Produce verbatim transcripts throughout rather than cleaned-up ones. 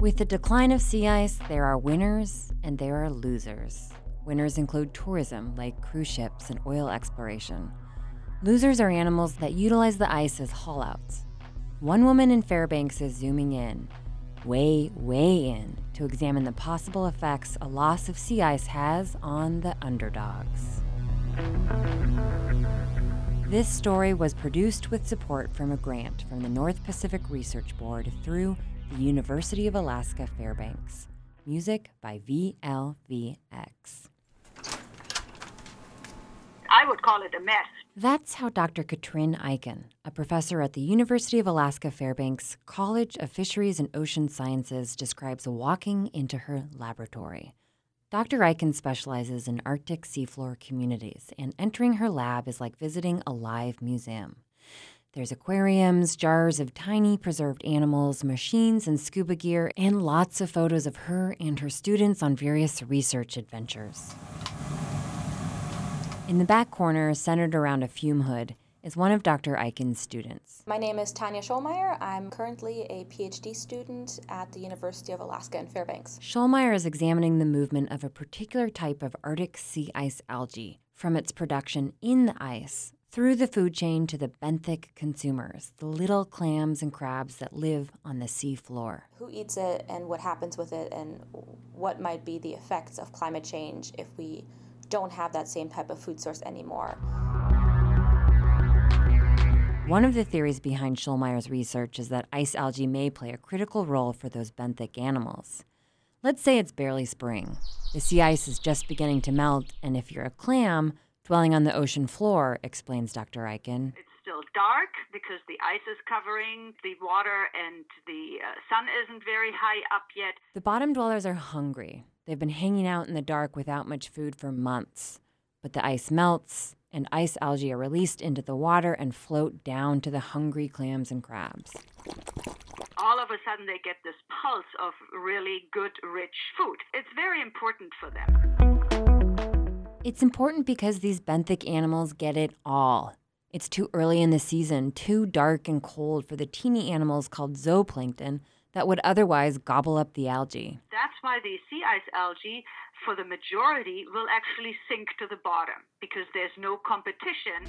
With the decline of sea ice, there are winners and there are losers. Winners include tourism, like cruise ships and oil exploration. Losers are animals that utilize the ice as haulouts. One woman in Fairbanks is zooming in, way, way in, to examine the possible effects a loss of sea ice has on the underdogs. This story was produced with support from a grant from the North Pacific Research Board through the University of Alaska Fairbanks. Music by V L V X. I would call it a mess. That's how Doctor Katrin Eichen, a professor at the University of Alaska Fairbanks College of Fisheries and Ocean Sciences, describes walking into her laboratory. Doctor Eichen specializes in Arctic seafloor communities, and entering her lab is like visiting a live museum. There's aquariums, jars of tiny preserved animals, machines and scuba gear, and lots of photos of her and her students on various research adventures. In the back corner, centered around a fume hood, is one of Doctor Eichen's students. My name is Tanya Schollmeyer. I'm currently a PhD student at the University of Alaska in Fairbanks. Schollmeyer is examining the movement of a particular type of Arctic sea ice algae, from its production in the ice through the food chain to the benthic consumers, the little clams and crabs that live on the sea floor. Who eats it and what happens with it, and what might be the effects of climate change if we don't have that same type of food source anymore. One of the theories behind Schollmeyer's research is that ice algae may play a critical role for those benthic animals. Let's say it's barely spring. The sea ice is just beginning to melt, and if you're a clam dwelling on the ocean floor, explains Doctor Eichen, It's still dark because the ice is covering the water and the uh, sun isn't very high up yet. the bottom dwellers are hungry. They've been hanging out in the dark without much food for months. But the ice melts, and ice algae are released into the water and float down to the hungry clams and crabs. All of a sudden they get this pulse of really good, rich food. It's very important for them. It's important because these benthic animals get it all. It's too early in the season, too dark and cold for the teeny animals called zooplankton that would otherwise gobble up the algae. That's why the sea ice algae, for the majority, will actually sink to the bottom because there's no competition.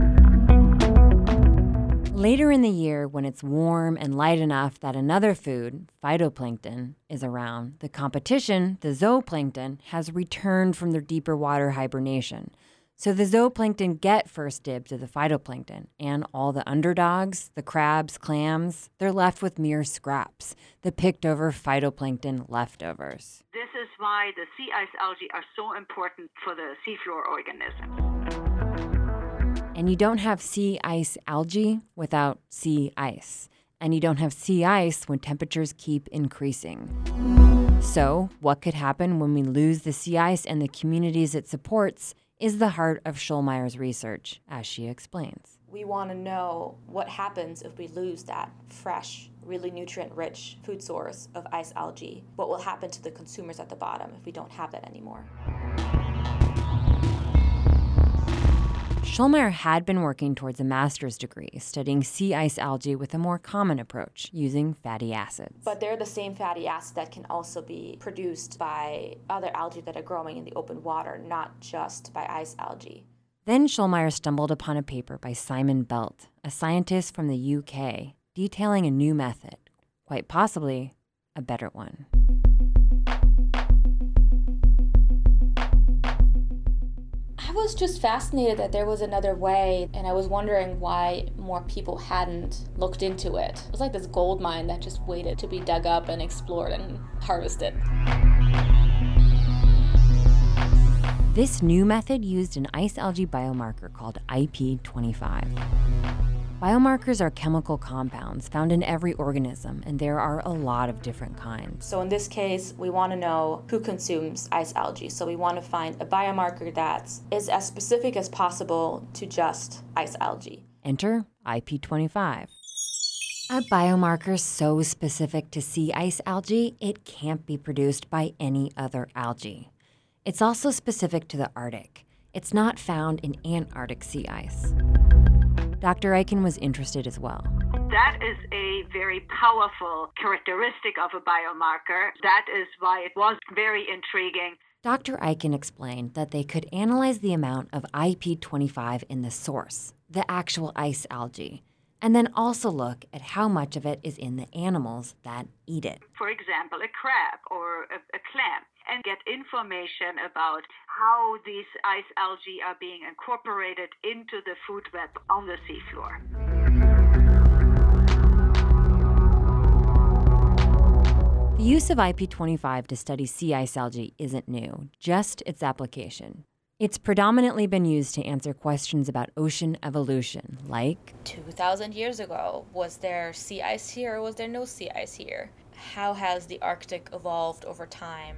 Later in the year, when it's warm and light enough that another food, phytoplankton, is around, the competition, the zooplankton, has returned from their deeper water hibernation. So the zooplankton get first dibs of the phytoplankton, and all the underdogs, the crabs, clams, they're left with mere scraps, the picked-over phytoplankton leftovers. This is why the sea ice algae are so important for the seafloor organisms. And you don't have sea ice algae without sea ice. And you don't have sea ice when temperatures keep increasing. So, what could happen when we lose the sea ice and the communities it supports is the heart of Schollmeyer's research, as she explains. We want to know what happens if we lose that fresh, really nutrient-rich food source of ice algae. What will happen to the consumers at the bottom if we don't have that anymore? Schollmeyer had been working towards a master's degree, studying sea ice algae with a more common approach, using fatty acids. But they're the same fatty acids that can also be produced by other algae that are growing in the open water, not just by ice algae. Then Schollmeyer stumbled upon a paper by Simon Belt, a scientist from the U K, detailing a new method, quite possibly a better one. I was just fascinated that there was another way, and I was wondering why more people hadn't looked into it. It was like this gold mine that just waited to be dug up and explored and harvested. This new method used an ice algae biomarker called I P twenty-five. Biomarkers are chemical compounds found in every organism, and there are a lot of different kinds. So in this case, we want to know who consumes ice algae. So we want to find a biomarker that is as specific as possible to just ice algae. Enter I P twenty-five. A biomarker so specific to sea ice algae, it can't be produced by any other algae. It's also specific to the Arctic. It's not found in Antarctic sea ice. Doctor Eichen was interested as well. That is a very powerful characteristic of a biomarker. That is why it was very intriguing. Doctor Eichen explained that they could analyze the amount of I P twenty-five in the source, the actual ice algae, and then also look at how much of it is in the animals that eat it. For example, a crab or a, a clam, and get information about how these ice algae are being incorporated into the food web on the seafloor. The use of I P twenty-five to study sea ice algae isn't new, just its application. It's predominantly been used to answer questions about ocean evolution, like two thousand years ago, was there sea ice here or was there no sea ice here? How has the Arctic evolved over time?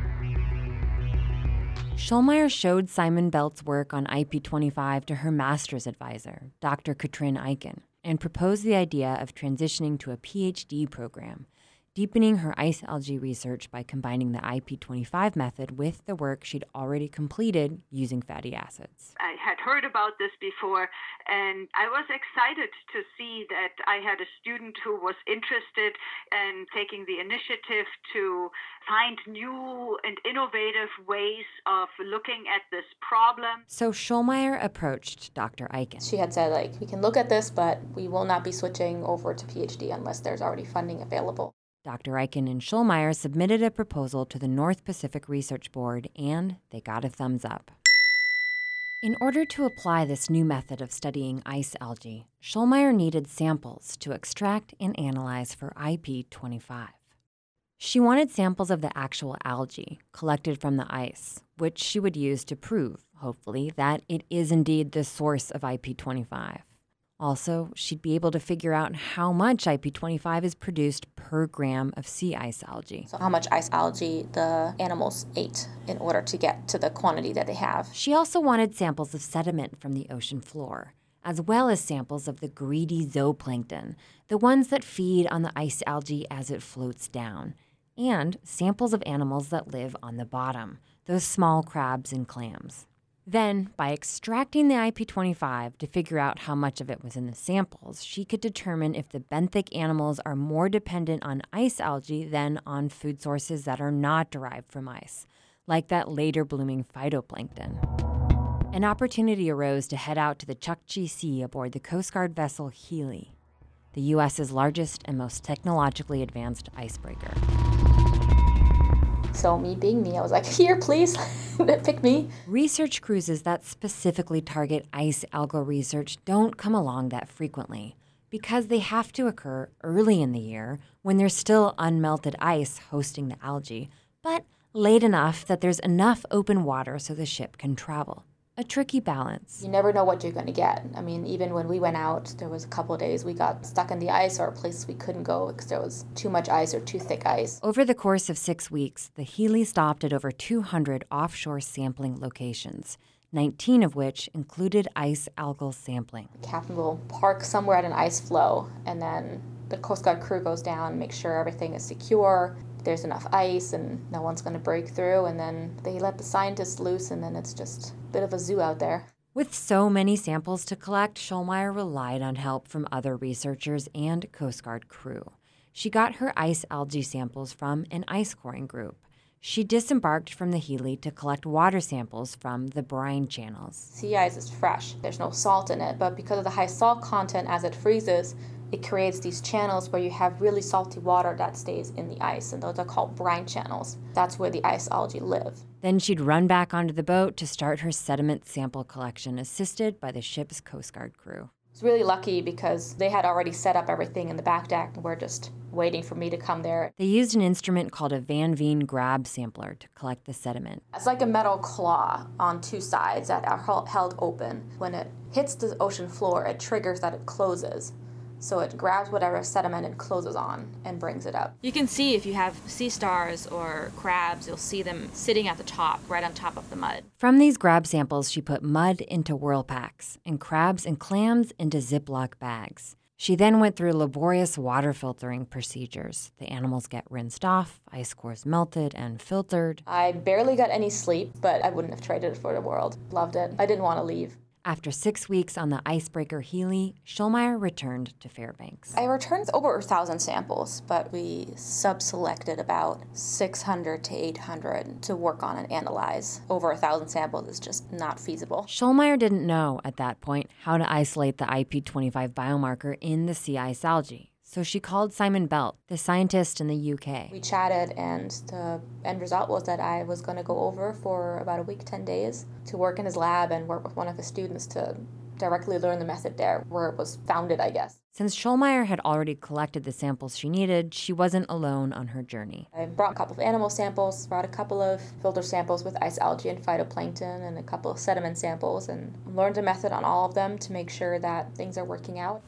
Schulmeyer showed Simon Belt's work on I P twenty-five to her master's advisor, Doctor Katrin Eichen, and proposed the idea of transitioning to a P H D program, deepening her ice algae research by combining the I P twenty-five method with the work she'd already completed using fatty acids. I had heard about this before, and I was excited to see that I had a student who was interested in taking the initiative to find new and innovative ways of looking at this problem. So Schulmeyer approached Doctor Eichen. She had said, like, we can look at this, but we will not be switching over to P H D unless there's already funding available. Doctor Eichen and Schulmeyer submitted a proposal to the North Pacific Research Board, and they got a thumbs up. In order to apply this new method of studying ice algae, Schulmeyer needed samples to extract and analyze for I P twenty-five. She wanted samples of the actual algae collected from the ice, which she would use to prove, hopefully, that it is indeed the source of I P twenty-five. Also, she'd be able to figure out how much I P twenty-five is produced per gram of sea ice algae. So how much ice algae the animals ate in order to get to the quantity that they have. She also wanted samples of sediment from the ocean floor, as well as samples of the greedy zooplankton, the ones that feed on the ice algae as it floats down, and samples of animals that live on the bottom, those small crabs and clams. Then, by extracting the I P twenty-five to figure out how much of it was in the samples, she could determine if the benthic animals are more dependent on ice algae than on food sources that are not derived from ice, like that later blooming phytoplankton. An opportunity arose to head out to the Chukchi Sea aboard the Coast Guard vessel Healy, the U S's largest and most technologically advanced icebreaker. So me being me, I was like, here, please, pick me. Research cruises that specifically target ice algal research don't come along that frequently because they have to occur early in the year when there's still unmelted ice hosting the algae, but late enough that there's enough open water so the ship can travel. A tricky balance. You never know what you're going to get. I mean, even when we went out, there was a couple of days we got stuck in the ice or places we couldn't go because there was too much ice or too thick ice. Over the course of six weeks, the Healy stopped at over two hundred offshore sampling locations, nineteen of which included ice algal sampling. The captain will park somewhere at an ice floe, and then the Coast Guard crew goes down, make sure everything is secure, there's enough ice and no one's going to break through, and then they let the scientists loose, and then it's just a bit of a zoo out there. With so many samples to collect, Schulmeyer relied on help from other researchers and Coast Guard crew. She got her ice algae samples from an ice coring group. She disembarked from the Healy to collect water samples from the brine channels. Sea ice is fresh. There's no salt in it, but because of the high salt content as it freezes, it creates these channels where you have really salty water that stays in the ice, and those are called brine channels. That's where the ice algae live. Then she'd run back onto the boat to start her sediment sample collection, assisted by the ship's Coast Guard crew. I was really lucky because they had already set up everything in the back deck, and we're just waiting for me to come there. They used an instrument called a Van Veen grab sampler to collect the sediment. It's like a metal claw on two sides that are held open. When it hits the ocean floor, it triggers that it closes. So it grabs whatever sediment it closes on and brings it up. You can see if you have sea stars or crabs, you'll see them sitting at the top, right on top of the mud. From these grab samples, she put mud into whirl packs and crabs and clams into Ziploc bags. She then went through laborious water filtering procedures. The animals get rinsed off, ice cores melted and filtered. I barely got any sleep, but I wouldn't have traded it for the world. Loved it. I didn't want to leave. After six weeks on the icebreaker Healy, Schulmeyer returned to Fairbanks. I returned over a thousand samples, but we sub-selected about six hundred to eight hundred to work on and analyze. Over a thousand samples is just not feasible. Schulmeyer didn't know at that point how to isolate the I P twenty-five biomarker in the sea ice algae. So she called Simon Belt, the scientist in the U K. We chatted, and the end result was that I was going to go over for about a week, ten days, to work in his lab and work with one of his students to directly learn the method there, where it was founded, I guess. Since Schulmeyer had already collected the samples she needed, she wasn't alone on her journey. I brought a couple of animal samples, brought a couple of filter samples with ice algae and phytoplankton, and a couple of sediment samples, and learned a method on all of them to make sure that things are working out.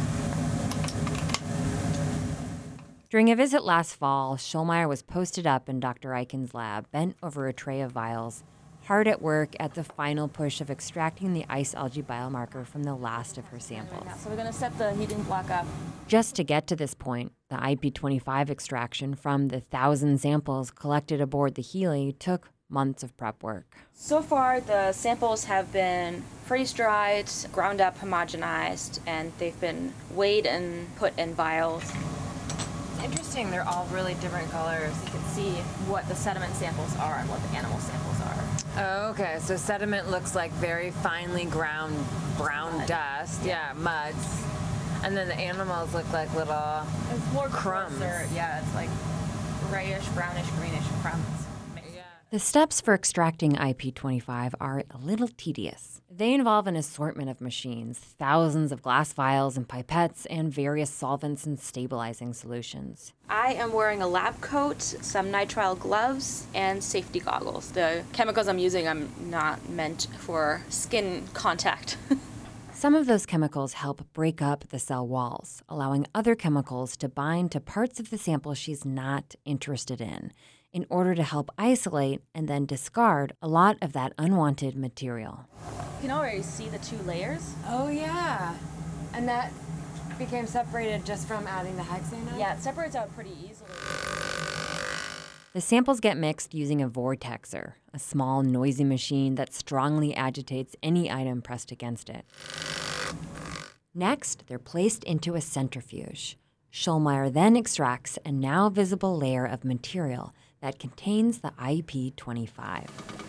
During a visit last fall, Schulmeyer was posted up in Doctor Eiken's lab, bent over a tray of vials, hard at work at the final push of extracting the ice algae biomarker from the last of her samples. So we're going to set the heating block up. Just to get to this point, the I P twenty-five extraction from the thousand samples collected aboard the Healy took months of prep work. So far, the samples have been freeze-dried, ground up, homogenized, and they've been weighed and put in vials. Interesting, they're all really different colors. You can see what the sediment samples are and what the animal samples are. Oh, okay, so sediment looks like very finely ground brown mud. dust. Yeah, muds. And then the animals look like little It's more crumbs. Closer. Yeah, it's like grayish, brownish, greenish crumbs. The steps for extracting I P twenty-five are a little tedious. They involve an assortment of machines, thousands of glass vials and pipettes, and various solvents and stabilizing solutions. I am wearing a lab coat, some nitrile gloves, and safety goggles. The chemicals I'm using are not meant for skin contact. Some of those chemicals help break up the cell walls, allowing other chemicals to bind to parts of the sample she's not interested in, in order to help isolate and then discard a lot of that unwanted material. You can already see the two layers. Oh, yeah. And that became separated just from adding the hexane? Yeah, it separates out pretty easily. The samples get mixed using a vortexer, a small, noisy machine that strongly agitates any item pressed against it. Next, they're placed into a centrifuge. Schulmeyer then extracts a now visible layer of material that contains the I P twenty-five.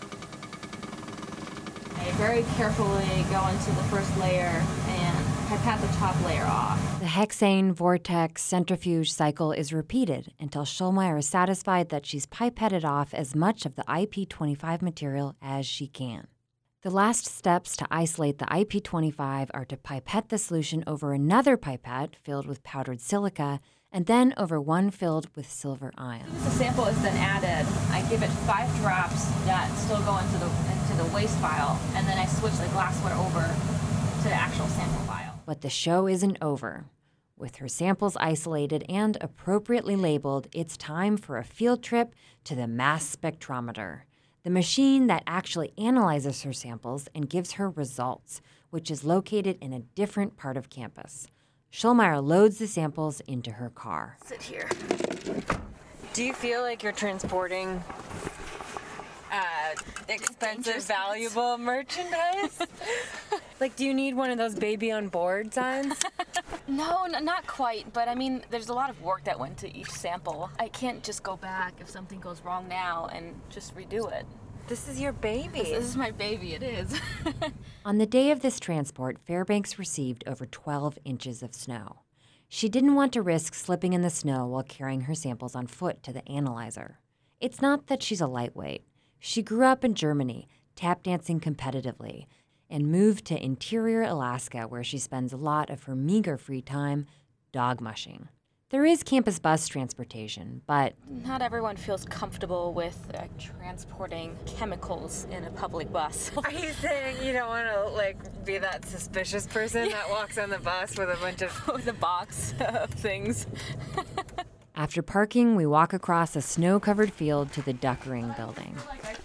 I very carefully go into the first layer and pipette the top layer off. The hexane vortex centrifuge cycle is repeated until Schulmeyer is satisfied that she's pipetted off as much of the I P twenty-five material as she can. The last steps to isolate the I P twenty-five are to pipette the solution over another pipette filled with powdered silica, and then over one filled with silver ion. As the sample is then added, I give it five drops that still go into the into the waste vial, and then I switch the glassware over to the actual sample vial. But the show isn't over. With her samples isolated and appropriately labeled, it's time for a field trip to the mass spectrometer, the machine that actually analyzes her samples and gives her results, which is located in a different part of campus. Schulmeyer loads the samples into her car. Sit here. Do you feel like you're transporting uh, expensive, valuable merchandise? Like, do you need one of those baby on board signs? No, n- not quite, but I mean, there's a lot of work that went to each sample. I can't just go back if something goes wrong now and just redo it. This is your baby. This, this is my baby, it is. On the day of this transport, Fairbanks received over twelve inches of snow. She didn't want to risk slipping in the snow while carrying her samples on foot to the analyzer. It's not that she's a lightweight. She grew up in Germany, tap dancing competitively, and moved to interior Alaska, where she spends a lot of her meager free time dog mushing. There is campus bus transportation, but Not everyone feels comfortable with uh, transporting chemicals in a public bus. Are you saying you don't want to, like, be that suspicious person that walks on the bus with a bunch of... With a box of things. after parking, we walk across a snow-covered field to the Duck Ring building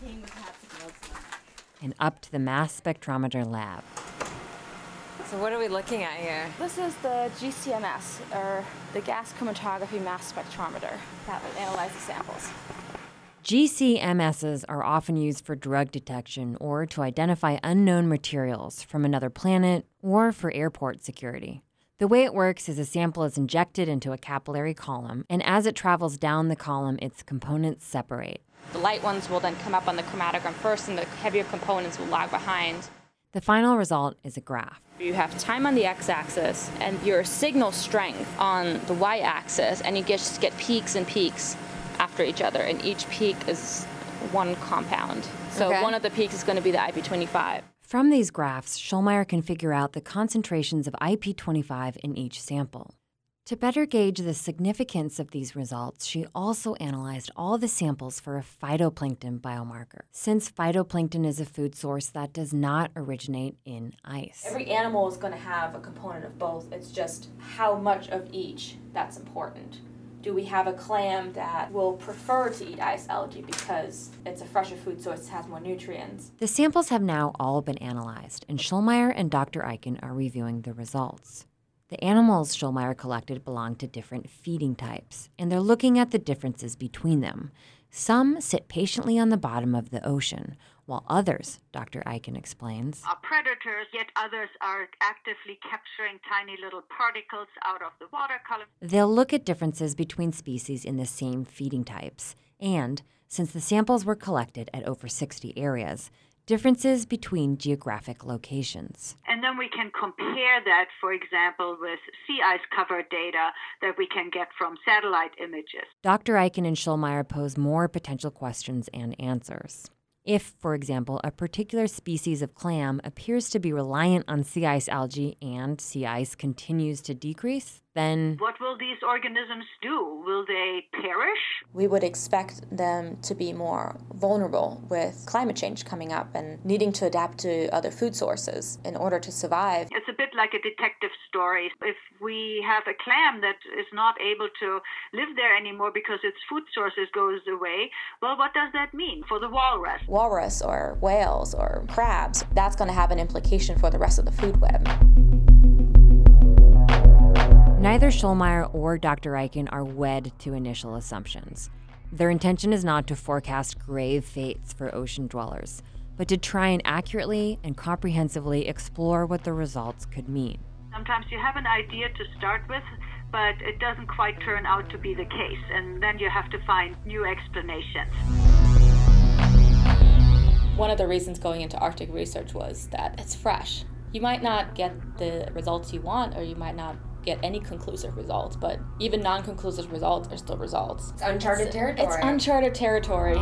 and up to the mass spectrometer lab. So what are we looking at here? This is the G C M S, or the gas chromatography mass spectrometer, that would analyze the samples. G C M Ss are often used for drug detection or to identify unknown materials from another planet or for airport security. The way it works is a sample is injected into a capillary column, and as it travels down the column, its components separate. The light ones will then come up on the chromatogram first, and the heavier components will lag behind. The final result is a graph. You have time on the x-axis and your signal strength on the y-axis, and you just get peaks and peaks after each other, and each peak is one compound. So Okay. one of the peaks is going to be the I P twenty-five. From these graphs, Schulmeyer can figure out the concentrations of I P twenty-five in each sample. To better gauge the significance of these results, she also analyzed all the samples for a phytoplankton biomarker, since phytoplankton is a food source that does not originate in ice. Every animal is going to have a component of both. It's just how much of each that's important. Do we have a clam that will prefer to eat ice algae because it's a fresher food source, it has more nutrients? The samples have now all been analyzed, and Schulmeyer and Doctor Eichen are reviewing the results. The animals Schulmeyer collected belong to different feeding types, and they're looking at the differences between them. Some sit patiently on the bottom of the ocean, while others, Doctor Eichen explains, are predators, yet others are actively capturing tiny little particles out of the water column. they'll look at differences between species in the same feeding types, and, since the samples were collected at over sixty areas, differences between geographic locations. And then we can compare that, for example, with sea ice cover data that we can get from satellite images. Doctor Eichen and Schulmeyer pose more potential questions and answers. If, for example, a particular species of clam appears to be reliant on sea ice algae and sea ice continues to decrease, then What will these organisms do? Will they perish? We would expect them to be more vulnerable with climate change coming up and needing to adapt to other food sources in order to survive. It's a bit like a detective story. If we have a clam that is not able to live there anymore because its food sources goes away, well, what does that mean for the walrus? Walrus or whales or crabs, that's going to have an implication for the rest of the food web. neither Schulmeyer or Doctor Eichen are wed to initial assumptions. Their intention is not to forecast grave fates for ocean dwellers, but to try and accurately and comprehensively explore what the results could mean. Sometimes you have an idea to start with, but it doesn't quite turn out to be the case, and then you have to find new explanations. One of the reasons going into Arctic research was that it's fresh. You might not get the results you want, or you might not get any conclusive results, but even non-conclusive results are still results. It's uncharted It's- territory. It's uncharted territory.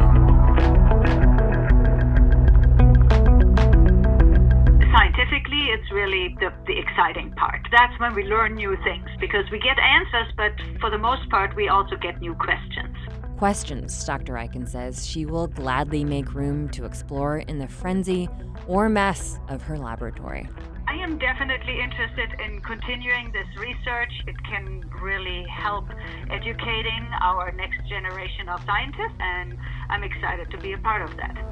Scientifically, it's really the, the exciting part. That's when we learn new things, because we get answers, but for the most part, we also get new questions. Questions, Doctor Eichen says she will gladly make room to explore in the frenzy or mess of her laboratory. I am definitely interested in continuing this research. It can really help educating our next generation of scientists, and I'm excited to be a part of that.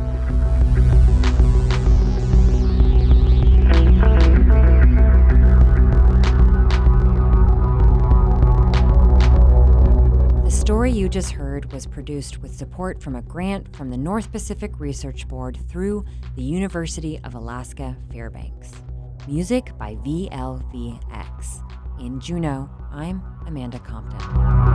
The story you just heard was produced with support from a grant from the North Pacific Research Board through the University of Alaska Fairbanks. Music by V L V X. In Juneau, I'm Amanda Compton.